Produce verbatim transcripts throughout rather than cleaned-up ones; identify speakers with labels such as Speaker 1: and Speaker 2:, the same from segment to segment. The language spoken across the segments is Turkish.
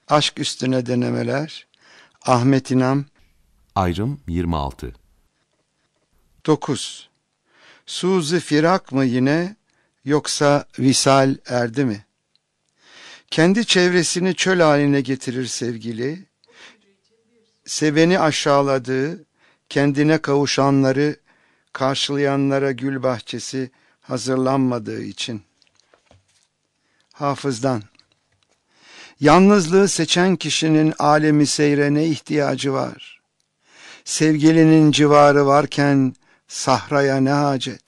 Speaker 1: Aşk üstüne denemeler. Ahmet İnam.
Speaker 2: Ayrım yirmi altı.
Speaker 1: dokuz. Suzi firak mı yine, yoksa visal erdi mi? Kendi çevresini çöl haline getirir sevgili. Seveni aşağıladığı, kendine kavuşanları karşılayanlara gül bahçesi hazırlanmadığı için. Hafız'dan. Yalnızlığı seçen kişinin alemi seyre ne ihtiyacı var? Sevgilinin civarı varken sahraya ne hacet?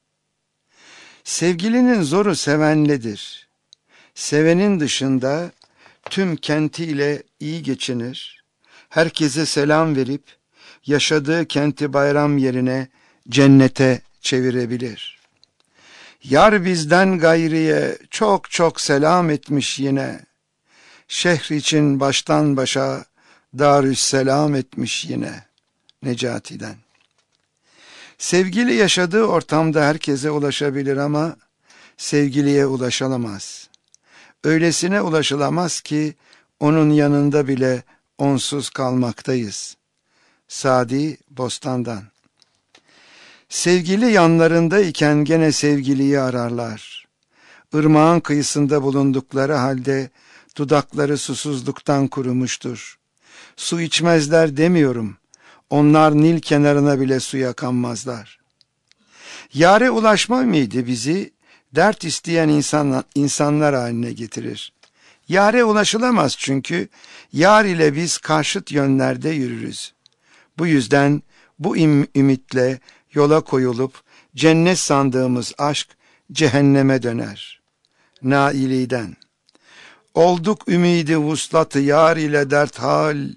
Speaker 1: Sevgilinin zoru sevenledir. Sevenin dışında tüm kentiyle iyi geçinir. Herkese selam verip yaşadığı kenti bayram yerine cennete çevirebilir. Yar bizden gayriye çok çok selam etmiş yine. Şehr için baştan başa darüsselam etmiş yine. Necati'den. Sevgili yaşadığı ortamda herkese ulaşabilir ama sevgiliye ulaşılamaz. Öylesine ulaşılamaz ki onun yanında bile onsuz kalmaktayız. Sadi Bostan'dan. Sevgili yanlarındayken gene sevgiliyi ararlar. Irmağın kıyısında bulundukları halde dudakları susuzluktan kurumuştur. Su içmezler demiyorum. Onlar Nil kenarına bile suya kanmazlar. Yâre ulaşma ümidi bizi dert isteyen insan, insanlar haline getirir. Yâre ulaşılamaz çünkü yâr ile biz karşıt yönlerde yürürüz. Bu yüzden bu ümitle yola koyulup cennet sandığımız aşk cehenneme döner. Naili'den. Olduk ümidi vuslatı yâr ile dert hal.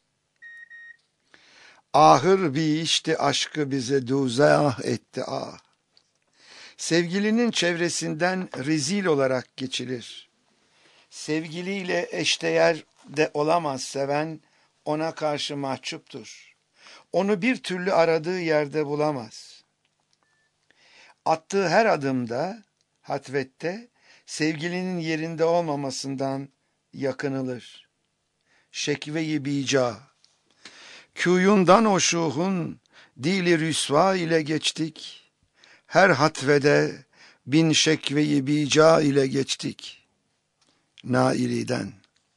Speaker 1: Ahır bir işti aşkı bize duzah etti ah. Sevgilinin çevresinden rezil olarak geçilir. Sevgiliyle eşdeğer de olamaz seven, ona karşı mahcuptur. Onu bir türlü aradığı yerde bulamaz. Attığı her adımda, hatvette, sevgilinin yerinde olmamasından yakınılır. Şekve-i bica. Kuyundan o şuhun dili rüsva ile geçtik. Her hatvede bin şekve-i bica ile geçtik. Naili'den.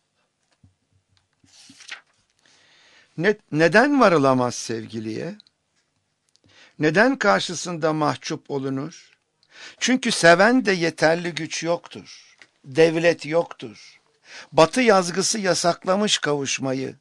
Speaker 1: Ne, neden varılamaz sevgiliye? Neden karşısında mahcup olunur? Çünkü seven de yeterli güç yoktur. Devlet yoktur. Batı yazgısı yasaklamış kavuşmayı.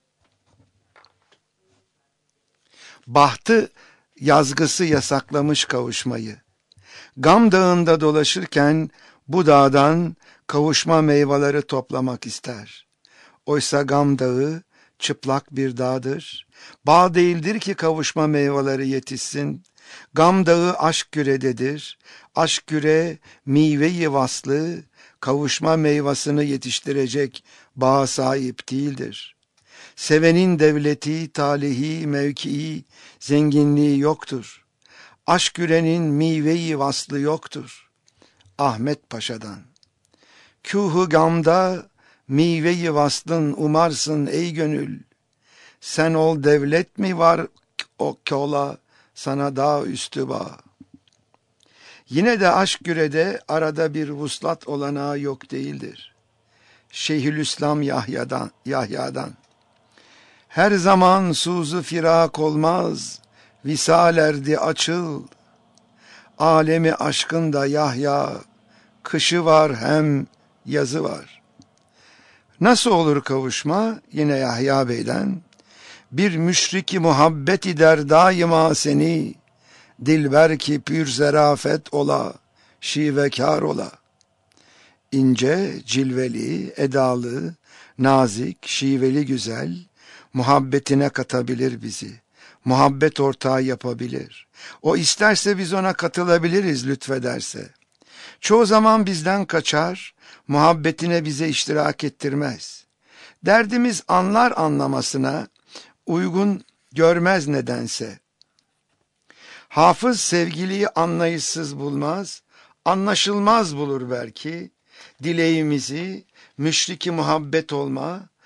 Speaker 1: Bahtı yazgısı yasaklamış kavuşmayı. Gam dağında dolaşırken bu dağdan kavuşma meyveleri toplamak ister. Oysa Gam dağı çıplak bir dağdır. Bağ değildir ki kavuşma meyveleri yetişsin. Gam dağı aşk kürededir. Aşk küre meyve-i vaslı, kavuşma meyvasını yetiştirecek bağa sahip değildir. Sevenin devleti, talihi, mevkii, zenginliği yoktur. Aşk kürenin meyve-i vaslı yoktur. Ahmet Paşa'dan. Küh-ü gamda meyve-i vaslın umarsın ey gönül. Sen ol devlet mi var o kola, sana dağ üstü bağ. Yine de aşk kürede arada bir vuslat olanağı yok değildir. Şeyhülislam Yahya'dan, Yahya'dan. Her zaman suzu firak olmaz, visal erdi açıl. Alemi aşkında Yahya, kışı var hem yazı var. Nasıl olur kavuşma? Yine Yahya Bey'den. Bir müşriki muhabbeti der daima seni, dilber ki pür zerafet ola, şivekar ola. İnce, cilveli, edalı, nazik, şiveli güzel, muhabbetine katabilir bizi. Muhabbet ortağı yapabilir. O isterse biz ona katılabiliriz lütfederse. Çoğu zaman bizden kaçar, muhabbetine bize iştirak ettirmez. Derdimiz anlar anlamasına uygun görmez nedense. Hafız sevgiliyi anlayışsız bulmaz, anlaşılmaz bulur belki. Dileğimizi müşriki muhabbet olma,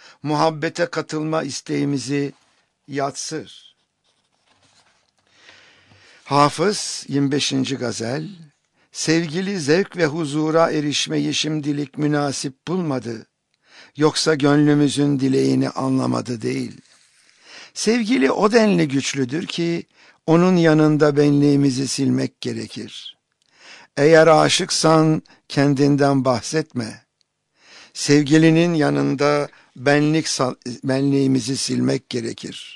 Speaker 1: muhabbete katılma isteğimizi yatsır. Hafız yirmi beşinci gazel, sevgili zevk ve huzura erişmeyi şimdilik münasip bulmadı. Yoksa gönlümüzün dileğini anlamadı değil. Sevgili o denli güçlüdür ki onun yanında benliğimizi silmek gerekir. Eğer aşıksan kendinden bahsetme. Sevgilinin yanında benlik benliğimizi silmek gerekir.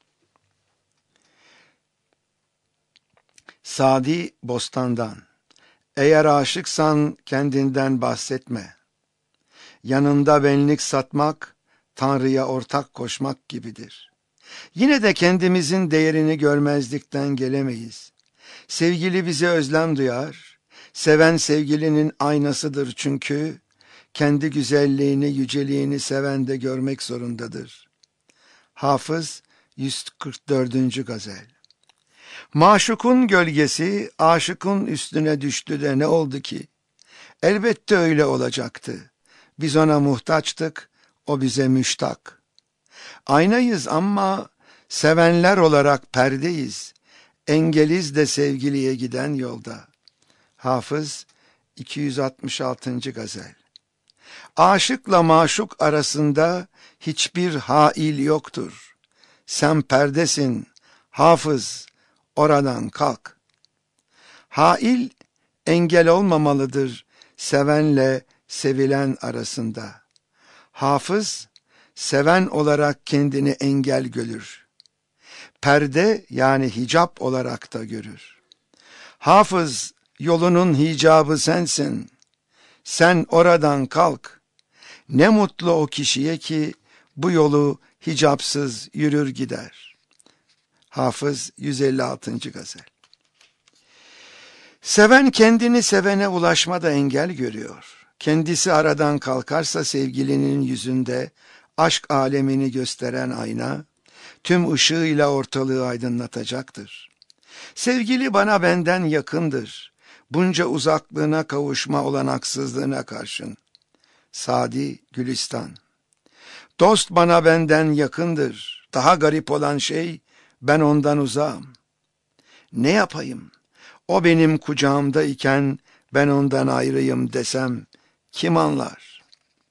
Speaker 1: Sadi Bostan'dan. Eğer aşıksan kendinden bahsetme. Yanında benlik satmak, Tanrı'ya ortak koşmak gibidir. Yine de kendimizin değerini görmezlikten gelemeyiz. Sevgili bize özlem duyar. Seven sevgilinin aynasıdır çünkü kendi güzelliğini, yüceliğini seven de görmek zorundadır. Hafız yüz kırk dördüncü gazel. Maşukun gölgesi aşıkın üstüne düştü de ne oldu ki? Elbette öyle olacaktı. Biz ona muhtaçtık, o bize müştak. Aynayız ama sevenler olarak perdeyiz. Engeliz de sevgiliye giden yolda. Hafız iki yüz altmış altıncı gazel. Aşıkla maşuk arasında hiçbir hail yoktur. Sen perdesin, hafız, oradan kalk. Hail engel olmamalıdır sevenle sevilen arasında. Hafız seven olarak kendini engel görür. Perde yani hicap olarak da görür. Hafız yolunun hicabı sensin. Sen oradan kalk. Ne mutlu o kişiye ki bu yolu hicapsız yürür gider. Hafız yüz elli altıncı gazel. Seven kendini sevene ulaşmada engel görüyor. Kendisi aradan kalkarsa sevgilinin yüzünde aşk alemini gösteren ayna, tüm ışığıyla ortalığı aydınlatacaktır. Sevgili bana benden yakındır. Bunca uzaklığına kavuşma olanaksızlığına karşın. Sadi Gülistan. Dost bana benden yakındır. Daha garip olan şey ben ondan uzağım. Ne yapayım? O benim kucağımda iken ben ondan ayrıyım desem kim anlar?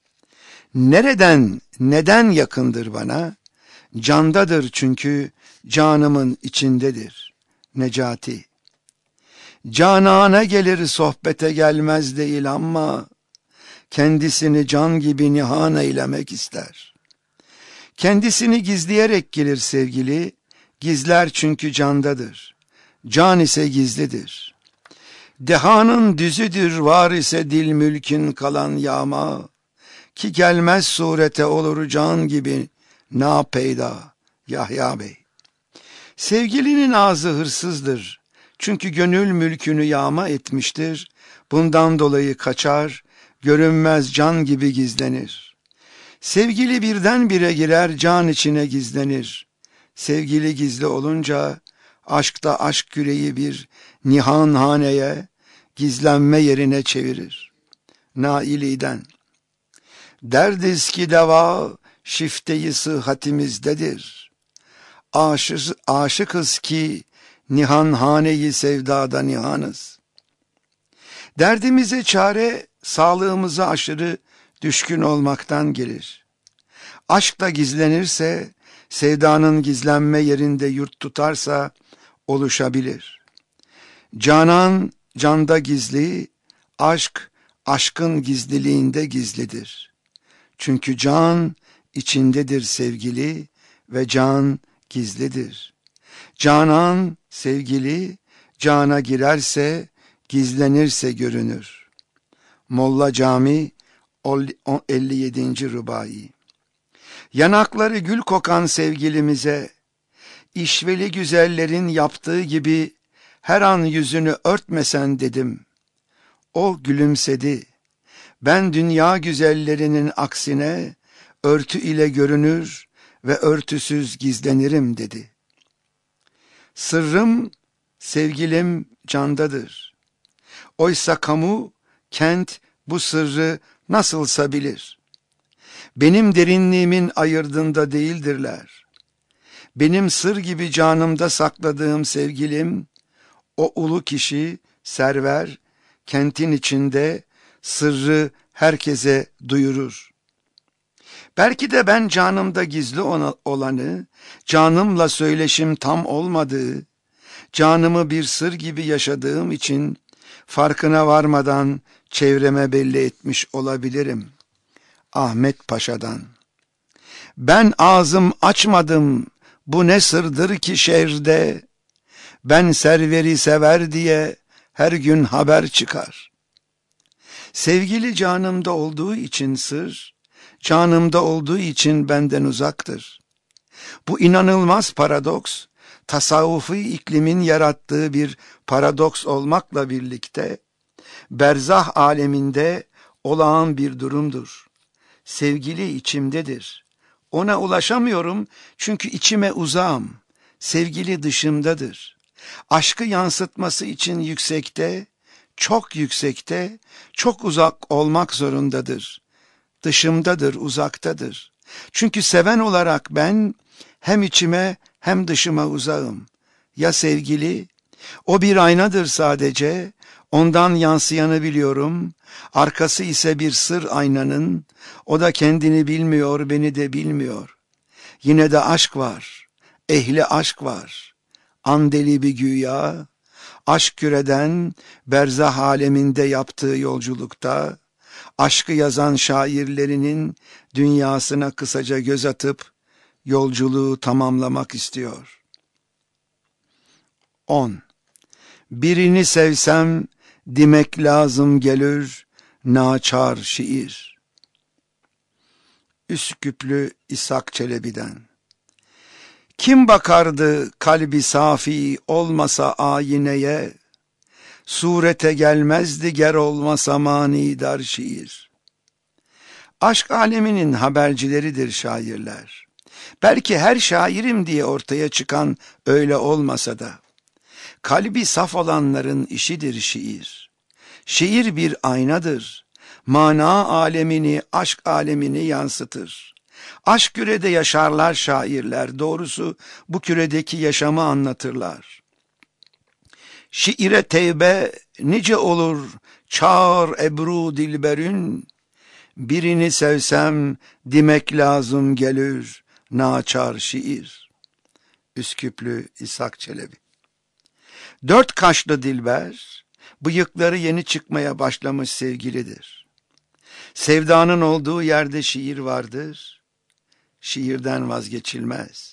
Speaker 1: Nereden, neden yakındır bana? Candadır çünkü canımın içindedir. Necati. Canana gelir sohbete gelmez değil ama kendisini can gibi nihan eylemek ister. Kendisini gizleyerek gelir sevgili, gizler çünkü candadır. Can ise gizlidir. Dehanın düzüdür var ise dil mülkün kalan yağma, ki gelmez surete olur can gibi na peyda Yahya Bey. Sevgilinin ağzı hırsızdır. Çünkü gönül mülkünü yağma etmiştir. Bundan dolayı kaçar, görünmez can gibi gizlenir. Sevgili birdenbire girer, can içine gizlenir. Sevgili gizli olunca, aşkta aşk küreyi bir nihan haneye, gizlenme yerine çevirir. Naili'den. Derdiz ki deva, şifteyi sıhhatimizdedir. Aşız, aşıkız ki, nihan haneyi sevdada nihanız. Derdimize çare, sağlığımıza aşırı düşkün olmaktan gelir. Aşkla gizlenirse, sevdanın gizlenme yerinde yurt tutarsa oluşabilir. Canan canda gizli, aşk aşkın gizliliğinde gizlidir. Çünkü can içindedir sevgili ve can gizlidir. Canan sevgili, cana girerse, gizlenirse görünür. Molla Cami elli yedinci Rubai. Yanakları gül kokan sevgilimize, işveli güzellerin yaptığı gibi her an yüzünü örtmesen dedim. O gülümsedi. Ben dünya güzellerinin aksine örtü ile görünür ve örtüsüz gizlenirim dedi. Sırrım, sevgilim candadır. Oysa kamu, kent bu sırrı nasılsa bilir. Benim derinliğimin ayırdığında değildirler. Benim sır gibi canımda sakladığım sevgilim, o ulu kişi, server, kentin içinde sırrı herkese duyurur. Belki de ben canımda gizli olanı, canımla söyleşim tam olmadığı, canımı bir sır gibi yaşadığım için farkına varmadan çevreme belli etmiş olabilirim. Ahmet Paşa'dan. Ben ağzım açmadım, bu ne sırdır ki şehirde, ben serveri sever diye her gün haber çıkar. Sevgili canımda olduğu için sır, canımda olduğu için benden uzaktır. Bu inanılmaz paradoks, tasavvufi iklimin yarattığı bir paradoks olmakla birlikte, berzah aleminde olağan bir durumdur. Sevgili içimdedir. Ona ulaşamıyorum çünkü içime uzağım. Sevgili dışımdadır. Aşkı yansıtması için yüksekte, çok yüksekte, çok uzak olmak zorundadır. Dışımdadır, uzaktadır. Çünkü seven olarak ben hem içime hem dışıma uzağım. Ya sevgili? O bir aynadır sadece. Ondan yansıyanı biliyorum. Arkası ise bir sır aynanın. O da kendini bilmiyor, beni de bilmiyor. Yine de aşk var. Ehli aşk var. Andeli bir güya. Aşk küreden berzah aleminde yaptığı yolculukta, aşkı yazan şairlerinin dünyasına kısaca göz atıp yolculuğu tamamlamak istiyor. on. Birini sevsem demek lazım gelir naçar şiir. Üsküplü İshak Çelebi'den. Kim bakardı kalbi safi olmasa ayineye, surete gelmezdi ger olmasa manidar şiir. Aşk aleminin habercileridir şairler. Belki her şairim diye ortaya çıkan öyle olmasa da, kalbi saf olanların işidir şiir. Şiir bir aynadır. Mana alemini, aşk alemini yansıtır. Aşk kürede yaşarlar şairler. Doğrusu bu küredeki yaşamı anlatırlar. Şiire tevbe nice olur çağır ebru dilberün, birini sevsem demek lazım gelir naçar şiir. Üsküplü İshak Çelebi. Dört kaşlı dilber, bıyıkları yeni çıkmaya başlamış sevgilidir. Sevdanın olduğu yerde şiir vardır, şiirden vazgeçilmez.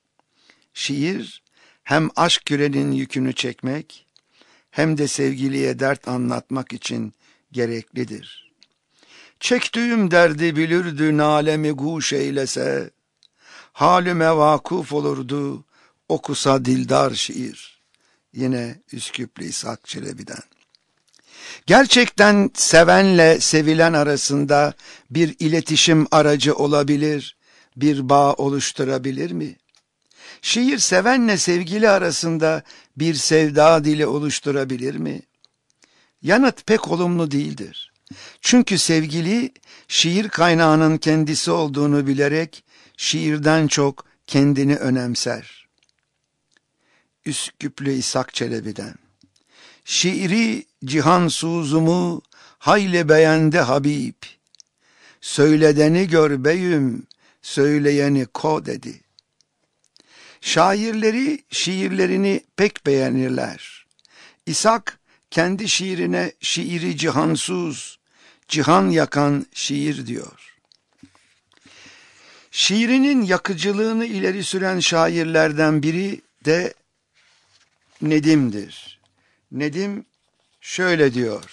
Speaker 1: Şiir, hem aşk kürenin yükünü çekmek, hem de sevgiliye dert anlatmak için gereklidir. Çektiğim derdi bilirdi nalemi guş eylese, halime vakıf olurdu okusa dildar şiir. Yine Üsküplü İshak Çelebi'den. Gerçekten sevenle sevilen arasında bir iletişim aracı olabilir, bir bağ oluşturabilir mi? Şiir sevenle sevgili arasında bir sevda dili oluşturabilir mi? Yanıt pek olumlu değildir. Çünkü sevgili şiir kaynağının kendisi olduğunu bilerek şiirden çok kendini önemser. Üsküplü İshak Çelebi'den. Şiiri cihan suzumu hayli beğendi Habib. Söyledeni gör beyüm, söyleyeni ko dedi. Şairleri şiirlerini pek beğenirler. İshak kendi şiirine şiiri cihansuz, cihan yakan şiir diyor. Şiirinin yakıcılığını ileri süren şairlerden biri de Nedim'dir. Nedim şöyle diyor.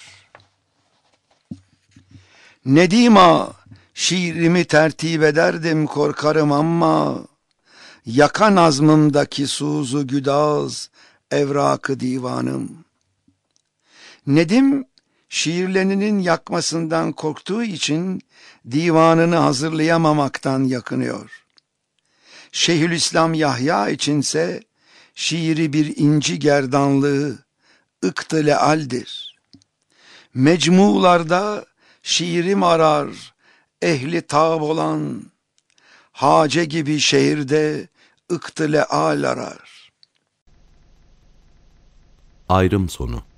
Speaker 1: Nedima, şiirimi tertip ederdim korkarım ama, yaka nazmımdaki suzu güdaz, evrakı divanım. Nedim, şiirlerinin yakmasından korktuğu için divanını hazırlayamamaktan yakınıyor. Şeyhülislam Yahya içinse şiiri bir inci gerdanlığı, ıktı lealdir. Mecmularda şiirim arar, ehli tağ olan, hace gibi şehirde ıktı leal arar.
Speaker 2: Ayrım sonu.